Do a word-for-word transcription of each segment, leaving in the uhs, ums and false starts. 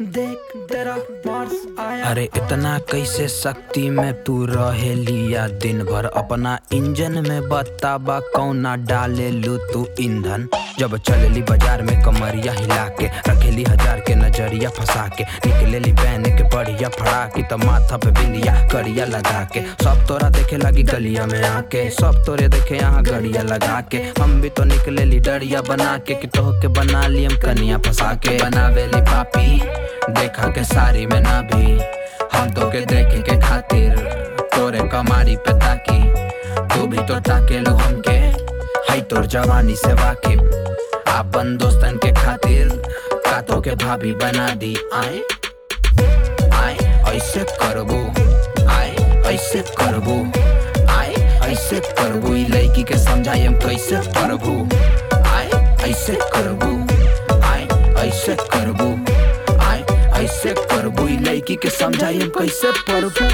देख तेरा मार्स आया। अरे इतना कैसे शक्ति में तू रहे लिया दिन भर अपना इंजन में बताबा कौना डाले लू तू ईंधन। जब चलेली बाजार में कमरिया हिला के रखेली हजार के नजरिया फंसा के निकलेली पहन के बढ़िया फड़ा की तो माथा पे बिंदिया करिया लगा के सब तोरा देखे लगी गलिया में आके सब तोरे देखे यहाँ गड़िया लगा के हम भी तो निकलेली डरिया बना के कि तोह के बना ली हम कनिया फंसा के बनावेली पापी देखा के सारी में ना भी हम तो के देखे के खातिर तोरे कमारी पे ताकी तू भी तो ताके लो हमके हाई तोर जवानी से वाकिफ आपन दोस्तन के खातिर कातों के भाभी बना दी। आए आए ऐसे करबो आए ऐसे करबो आए ऐसे करबो ई लड़की के समझाई हम कैसे करबो आए ऐसे करबो आए ऐसे करबो आए ऐसे करबो ई लड़की के समझाई हम कैसे करबो।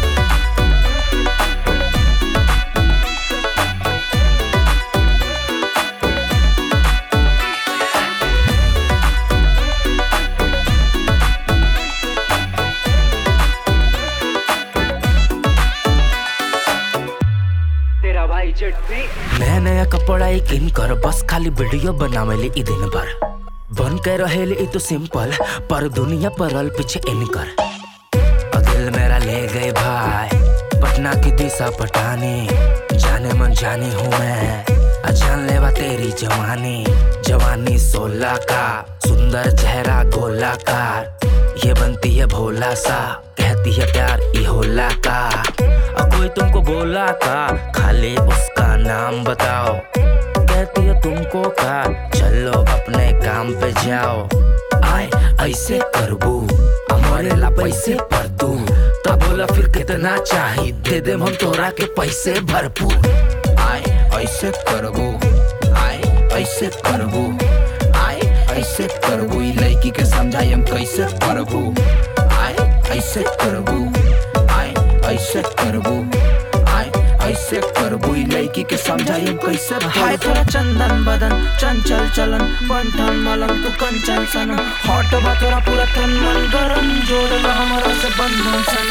नया नया कपड़ा एक इन कर बस खाली वीडियो बनावेली ई दिन भर बन के रहेली ई तो सिंपल पर दुनिया परल पीछे इनकर। और दिल मेरा ले गए भाई पटना की दिशा पटानी जाने मन जानी हूँ मैं जान लेवा तेरी जवानी जवानी सोलह का सुंदर चेहरा गोलाकार ये बनती है भोला सा कहती है प्यार ये होला का और कोई तुमको बोला का खाली उसका नाम बताओ कहती है तुमको का चलो अपने काम पे जाओ। आए ऐसे करबू हमारे ला पैसे पर तू तब बोला फिर कितना चाहिए दे दे हम तोरा के पैसे भरपूर। आए ऐसे करबू आए ऐसे करबू आए ऐसे करबू ई लड़की के समझाई हम कैसे करबू आए ऐसे करबू आए ऐसे करबू आए ऐसे करबू ई लड़की के समझाई हम कैसे। हाय थोड़ा चंदन बदन चंचल चलन बंठन मलंग तू कंचन सनम हॉट बा तोरा पूरा तन मन गरम जोड़ला हमारा से बंधन सन।